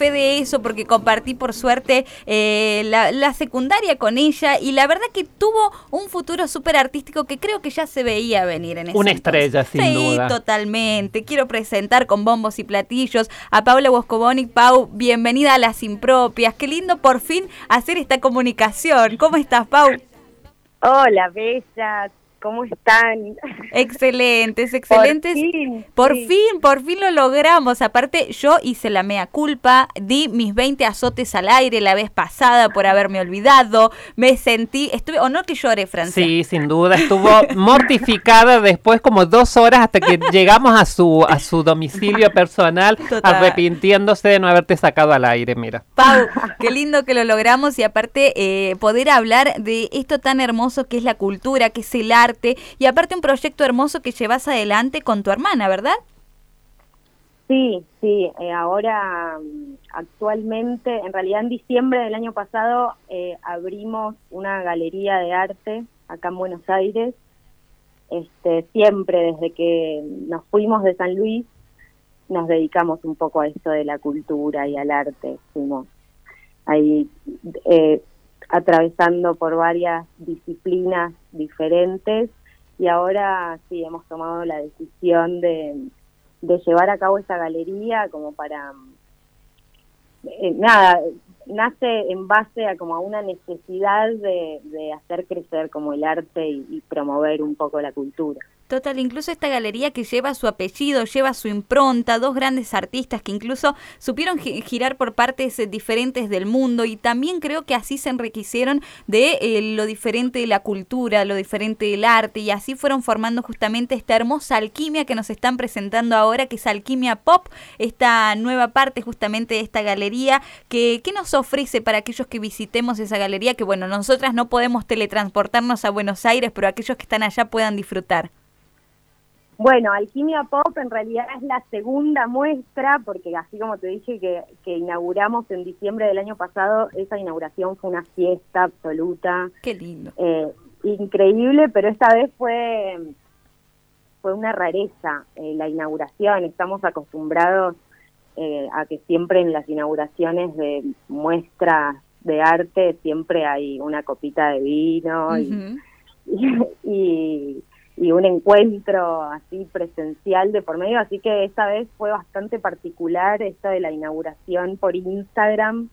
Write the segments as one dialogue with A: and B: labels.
A: fe de eso porque compartí por suerte la secundaria con ella y la verdad que tuvo un futuro súper artístico que creo que ya se veía venir en ese
B: Una
A: entonces.
B: estrella, sin duda.
A: Sí, totalmente. Quiero presentar con bombos y platillos a Paula Boscoboni. Pau, bienvenida a Las Impropias. Qué lindo por fin hacer esta comunicación. ¿Cómo estás, Pau?
C: Hola, Bella, ¿cómo están?
A: Excelentes, excelentes. Por fin lo logramos. Aparte, yo hice la mea culpa, di mis 20 azotes al aire la vez pasada por haberme olvidado. O no que llore, Francia.
B: Sí, sin duda, estuvo mortificada después como 2 horas hasta que llegamos a su domicilio personal,
A: Total.
B: arrepintiéndose de no haberte sacado al aire, mira.
A: Pau, qué lindo que lo logramos y aparte poder hablar de esto tan hermoso que es la cultura, que es el arte y aparte un proyecto hermoso que llevas adelante con tu hermana, ¿verdad?
C: Sí, ahora actualmente, en realidad en diciembre del año pasado abrimos una galería de arte acá en Buenos Aires. Siempre desde que nos fuimos de San Luis nos dedicamos un poco a esto de la cultura y al arte. Fuimos ahí atravesando por varias disciplinas diferentes y ahora sí hemos tomado la decisión de llevar a cabo esta galería como para nace en base a como a una necesidad de hacer crecer como el arte y promover un poco la cultura.
A: Total, incluso esta galería que lleva su apellido, lleva su impronta, 2 grandes artistas que incluso supieron girar por partes diferentes del mundo y también creo que así se enriquecieron de lo diferente de la cultura, lo diferente del arte y así fueron formando justamente esta hermosa alquimia que nos están presentando ahora, que es Alquimia Pop, esta nueva parte justamente de esta galería. ¿Qué nos ofrece para aquellos que visitemos esa galería? Que bueno, nosotras no podemos teletransportarnos a Buenos Aires, pero aquellos que están allá puedan disfrutar.
C: Bueno, Alquimia Pop en realidad es la segunda muestra, porque así como te dije que inauguramos en diciembre del año pasado, esa inauguración fue una fiesta absoluta.
A: Qué lindo.
C: Increíble, pero esta vez fue una rareza la inauguración. Estamos acostumbrados a que siempre en las inauguraciones de muestras de arte siempre hay una copita de vino y un encuentro así presencial de por medio, así que esta vez fue bastante particular esto de la inauguración por Instagram,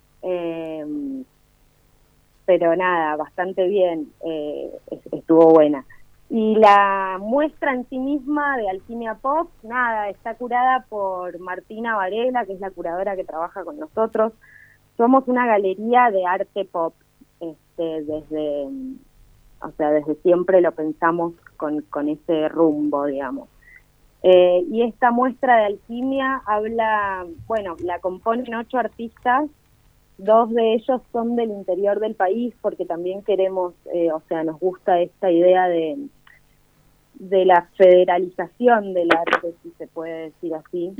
C: pero nada, bastante bien, estuvo buena. Y la muestra en sí misma de Alquimia Pop, nada, está curada por Martina Varela, que es la curadora que trabaja con nosotros. Somos una galería de arte pop, desde siempre lo pensamos con ese rumbo, digamos. Y esta muestra de alquimia la componen 8 artistas, 2 de ellos son del interior del país, porque también queremos, nos gusta esta idea de la federalización del arte, si se puede decir así.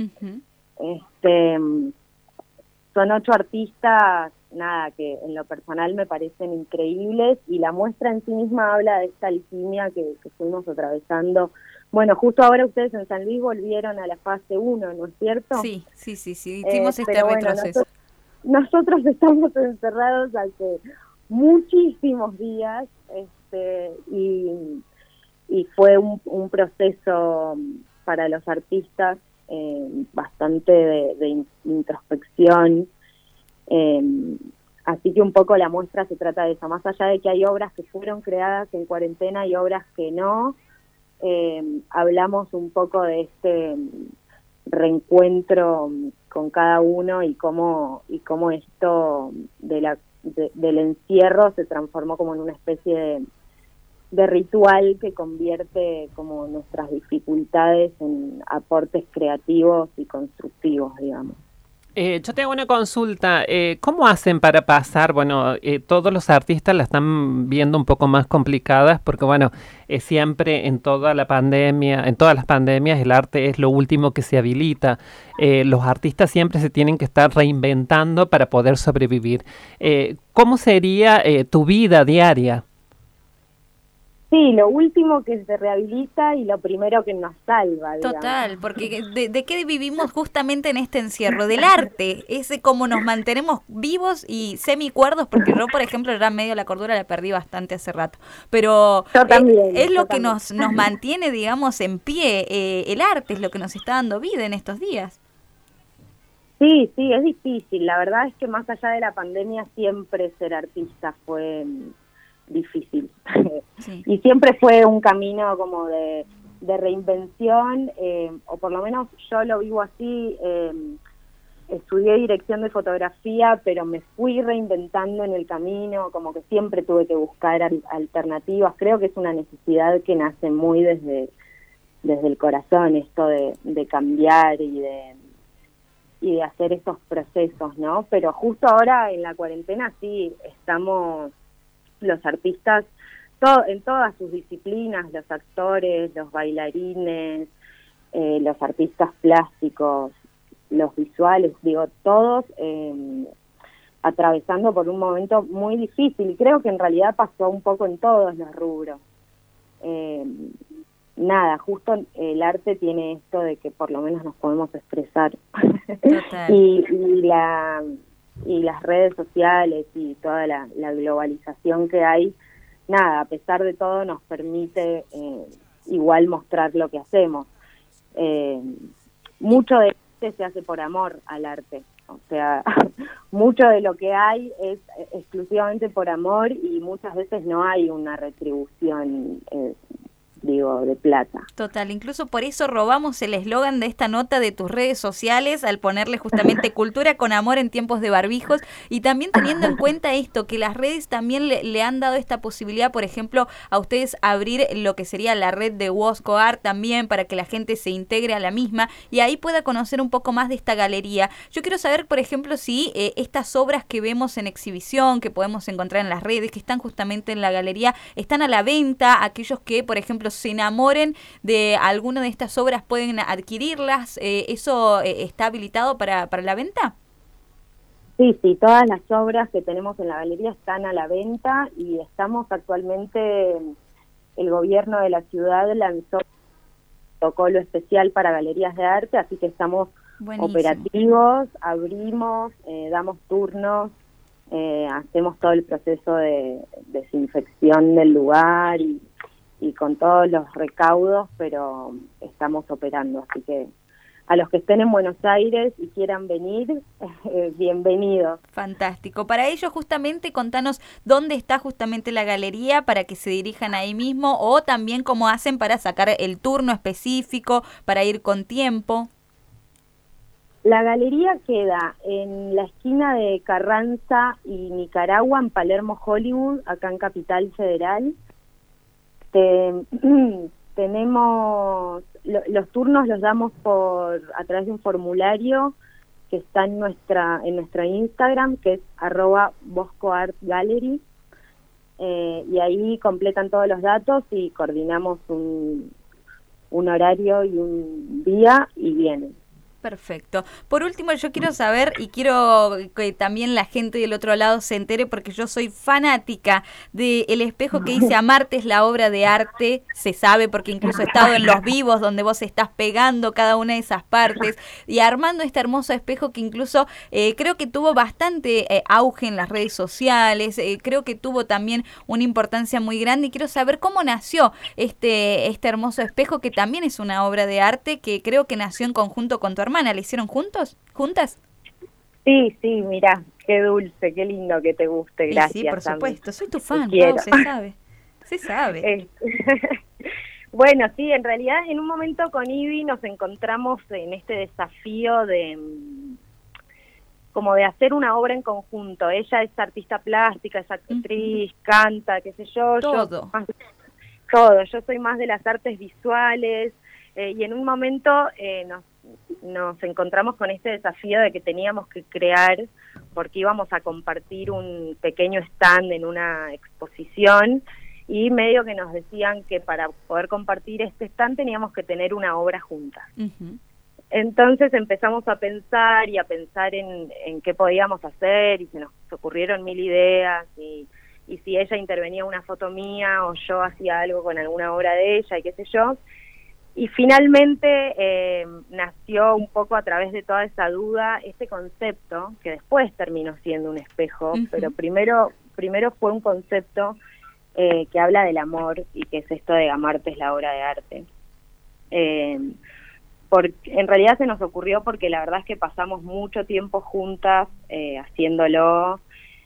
C: Son 8 artistas, que en lo personal me parecen increíbles, y la muestra en sí misma habla de esta alquimia que fuimos atravesando. Bueno, justo ahora ustedes en San Luis volvieron a la fase 1, ¿no es cierto?
A: Sí, hicimos este retroceso.
C: Nosotros estamos encerrados hace muchísimos días, y fue un proceso para los artistas bastante de introspección. Así que un poco la muestra se trata de eso, más allá de que hay obras que fueron creadas en cuarentena y obras que no, hablamos un poco de este reencuentro con cada uno y cómo esto del encierro se transformó como en una especie de ritual que convierte como nuestras dificultades en aportes creativos y constructivos, digamos.
B: Yo te hago una consulta. ¿Cómo hacen para pasar? Bueno, todos los artistas la están viendo un poco más complicadas porque, bueno, siempre en todas las pandemias, el arte es lo último que se habilita. Los artistas siempre se tienen que estar reinventando para poder sobrevivir. ¿Cómo sería tu vida diaria?
C: Sí, lo último que se rehabilita y lo primero que nos salva, digamos.
A: Total, porque ¿de qué vivimos justamente en este encierro? Del arte, es como nos mantenemos vivos y semicuerdos, porque yo, por ejemplo, ya medio la cordura la perdí bastante hace rato, pero
C: Yo también,
A: es lo
C: yo
A: que
C: también.
A: nos mantiene, digamos, en pie, el arte es lo que nos está dando vida en estos días.
C: Sí, es difícil. La verdad es que más allá de la pandemia siempre ser artista fue difícil.
A: Sí.
C: Y siempre fue un camino como de reinvención, o por lo menos yo lo vivo así. Estudié dirección de fotografía, pero me fui reinventando en el camino, como que siempre tuve que buscar alternativas. Creo que es una necesidad que nace muy desde el corazón, esto de cambiar y de hacer estos procesos, ¿no? Pero justo ahora en la cuarentena sí estamos los artistas en todas sus disciplinas, los actores, los bailarines, los artistas plásticos, los visuales, digo, todos atravesando por un momento muy difícil. Y creo que en realidad pasó un poco en todos los rubros. Nada, justo el arte tiene esto de que por lo menos nos podemos expresar.
A: Total.
C: y las redes sociales y toda la globalización que hay, nada, a pesar de todo nos permite igual mostrar lo que hacemos. Mucho de este se hace por amor al arte, o sea, mucho de lo que hay es exclusivamente por amor y muchas veces no hay una retribución de plata.
A: Total, incluso por eso robamos el eslogan de esta nota de tus redes sociales al ponerle justamente cultura con amor en tiempos de barbijos, y también teniendo en cuenta esto, que las redes también le han dado esta posibilidad, por ejemplo, a ustedes abrir lo que sería la red de Bosco Art también para que la gente se integre a la misma y ahí pueda conocer un poco más de esta galería. Yo quiero saber, por ejemplo, si estas obras que vemos en exhibición, que podemos encontrar en las redes, que están justamente en la galería, están a la venta. Aquellos que, por ejemplo, se enamoren de alguna de estas obras pueden adquirirlas. ¿Eso está habilitado para la venta?
C: Sí, todas las obras que tenemos en la galería están a la venta y estamos actualmente, el gobierno de la ciudad lanzó un protocolo especial para galerías de arte, así que estamos
A: Buenísimo.
C: Operativos, abrimos, damos turnos, hacemos todo el proceso de desinfección del lugar y con todos los recaudos, pero estamos operando, así que a los que estén en Buenos Aires y quieran venir, bienvenidos.
A: Fantástico. Para ello, justamente, contanos dónde está justamente la galería para que se dirijan ahí mismo, o también cómo hacen para sacar el turno específico, para ir con tiempo.
C: La galería queda en la esquina de Carranza y Nicaragua, en Palermo, Hollywood, acá en Capital Federal. Tenemos los turnos, los damos a través de un formulario que está en nuestra Instagram, que es @boscoartgallery, y ahí completan todos los datos y coordinamos un horario y un día y vienen.
A: Perfecto. Por último, yo quiero saber, y quiero que también la gente del otro lado se entere, porque yo soy fanática de El Espejo que dice Amarte es la obra de arte, se sabe porque incluso he estado en los vivos donde vos estás pegando cada una de esas partes y armando este hermoso espejo que incluso creo que tuvo bastante auge en las redes sociales, creo que tuvo también una importancia muy grande, y quiero saber cómo nació este hermoso espejo, que también es una obra de arte que creo que nació en conjunto con tu hermana. ¿La hicieron juntas?
C: Sí, mira, qué dulce, qué lindo que te guste, gracias.
A: Sí, por supuesto, soy tu fan,
C: Pau,
A: se sabe.
C: Bueno, sí, en realidad en un momento con Ivy nos encontramos en este desafío de hacer una obra en conjunto. Ella es artista plástica, es actriz, canta, qué sé yo.
A: Todo.
C: Yo soy más de las artes visuales, y en un momento nos encontramos con este desafío de que teníamos que crear, porque íbamos a compartir un pequeño stand en una exposición, y medio que nos decían que para poder compartir este stand teníamos que tener una obra juntas. Uh-huh. Entonces empezamos a pensar en qué podíamos hacer, y se nos ocurrieron 1000 ideas, y y si ella intervenía una foto mía o yo hacía algo con alguna obra de ella y qué sé yo. Y finalmente nació un poco a través de toda esa duda este concepto, que después terminó siendo un espejo, pero primero fue un concepto que habla del amor, y que es esto de amarte es la obra de arte. Porque en realidad se nos ocurrió porque la verdad es que pasamos mucho tiempo juntas haciéndolo,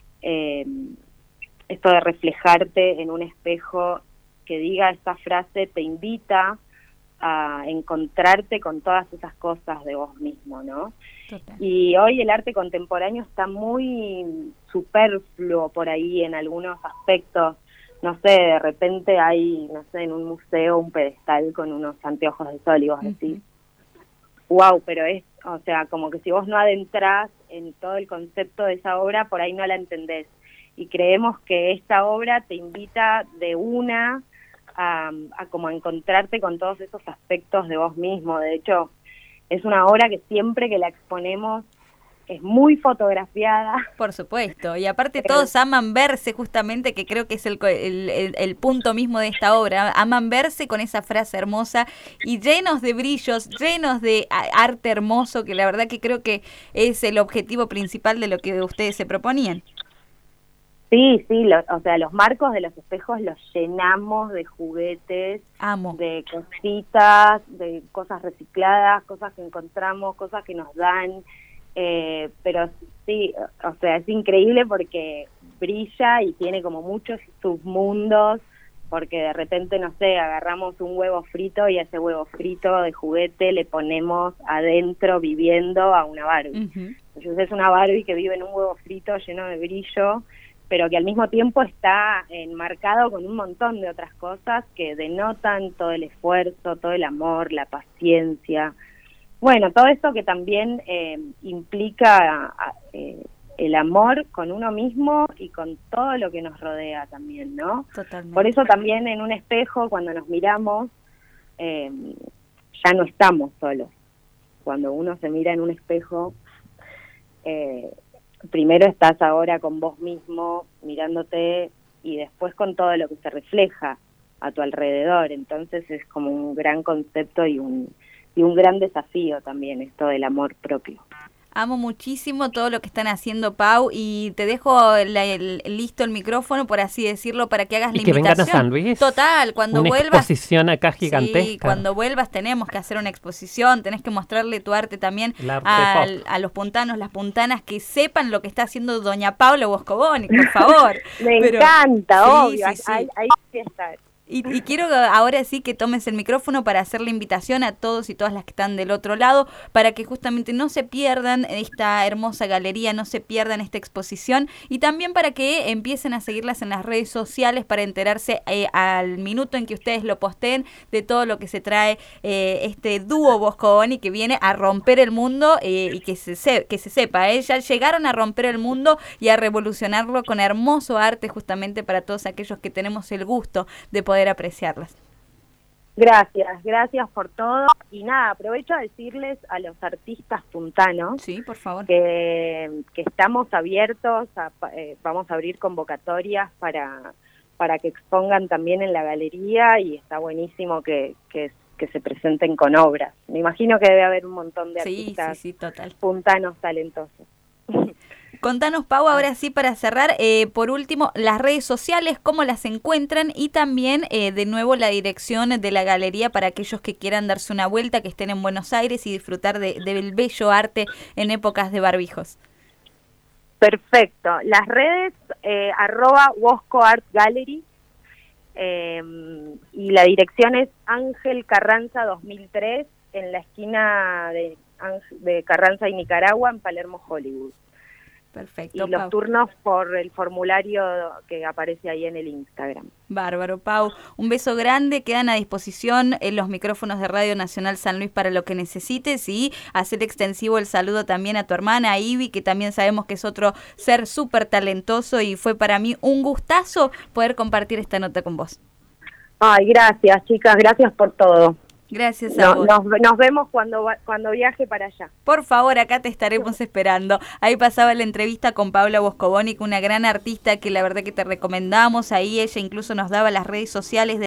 C: esto de reflejarte en un espejo que diga esta frase te invita a encontrarte con todas esas cosas de vos mismo, ¿no? Total. Y hoy el arte contemporáneo está muy superfluo por ahí en algunos aspectos. No sé, de repente hay, no sé, en un museo un pedestal con unos anteojos de sol y vos decís, wow, pero es, o sea, como que si vos no adentrás en todo el concepto de esa obra, por ahí no la entendés. Y creemos que esta obra te invita de una a como encontrarte con todos esos aspectos de vos mismo. De hecho, es una obra que siempre que la exponemos es muy fotografiada.
A: Por supuesto, y aparte todos aman verse, justamente, que creo que es el punto mismo de esta obra, aman verse con esa frase hermosa y llenos de brillos, llenos de arte hermoso, que la verdad que creo que es el objetivo principal de lo que ustedes se proponían.
C: Sí, o sea, los marcos de los espejos los llenamos de juguetes, de cositas, de cosas recicladas, cosas que encontramos, cosas que nos dan, pero sí, o sea, es increíble porque brilla y tiene como muchos submundos, porque de repente, no sé, agarramos un huevo frito y a ese huevo frito de juguete le ponemos adentro viviendo a una Barbie. Entonces es una Barbie que vive en un huevo frito lleno de brillo, pero que al mismo tiempo está enmarcado con un montón de otras cosas que denotan todo el esfuerzo, todo el amor, la paciencia. Bueno, todo esto que también implica el amor con uno mismo y con todo lo que nos rodea también, ¿no?
A: Totalmente.
C: Por eso también en un espejo, cuando nos miramos, ya no estamos solos. Cuando uno se mira en un espejo, primero estás ahora con vos mismo, mirándote, y después con todo lo que se refleja a tu alrededor. Entonces es como un gran concepto y un gran desafío también esto del amor propio.
A: Amo muchísimo todo lo que están haciendo, Pau, y te dejo listo el micrófono, por así decirlo, para que hagas la invitación.
B: Y que vengan a San Luis.
A: Total, cuando
B: una
A: vuelvas.
B: Una exposición acá gigantesca.
A: Sí, cuando vuelvas tenemos que hacer una exposición, tenés que mostrarle tu arte también a los puntanos, las puntanas, que sepan lo que está haciendo doña Paula Boscoboni, por favor.
C: Me encanta, obvio,
A: sí.
C: Hay que estar.
A: Y quiero ahora sí que tomes el micrófono para hacer la invitación a todos y todas las que están del otro lado, para que justamente no se pierdan esta hermosa galería, no se pierdan esta exposición, y también para que empiecen a seguirlas en las redes sociales para enterarse al minuto en que ustedes lo posteen de todo lo que se trae este dúo Boscoboni, que viene a romper el mundo, y que se sepa, ya llegaron a romper el mundo y a revolucionarlo con hermoso arte, justamente para todos aquellos que tenemos el gusto de poder apreciarlas.
C: Gracias por todo. Y nada, aprovecho a decirles a los artistas puntanos,
A: sí, por favor,
C: que estamos abiertos, vamos a abrir convocatorias para que expongan también en la galería, y está buenísimo que se presenten con obras. Me imagino que debe haber un montón de artistas
A: total,
C: puntanos talentosos.
A: Contanos, Pau, ahora sí, para cerrar, por último, las redes sociales, cómo las encuentran, y también, de nuevo, la dirección de la galería para aquellos que quieran darse una vuelta, que estén en Buenos Aires y disfrutar del bello arte en épocas de barbijos.
C: Perfecto. Las redes, @WoscoArtGallery, y la dirección es Ángel Carranza 2003, en la esquina de Carranza y Nicaragua, en Palermo, Hollywood.
A: Perfecto,
C: y los
A: Pau.
C: Turnos por el formulario que aparece ahí en el Instagram.
A: Bárbaro, Pau. Un beso grande, quedan a disposición los micrófonos de Radio Nacional San Luis para lo que necesites, y hacer extensivo el saludo también a tu hermana, a Ivy, que también sabemos que es otro ser súper talentoso, y fue para mí un gustazo poder compartir esta nota con vos.
C: Ay, gracias, chicas, gracias por todo.
A: Gracias a vos.
C: Nos vemos cuando viaje para allá.
A: Por favor, acá te estaremos esperando. Ahí pasaba la entrevista con Paula Boscobonic, una gran artista que la verdad que te recomendamos. Ahí ella incluso nos daba las redes sociales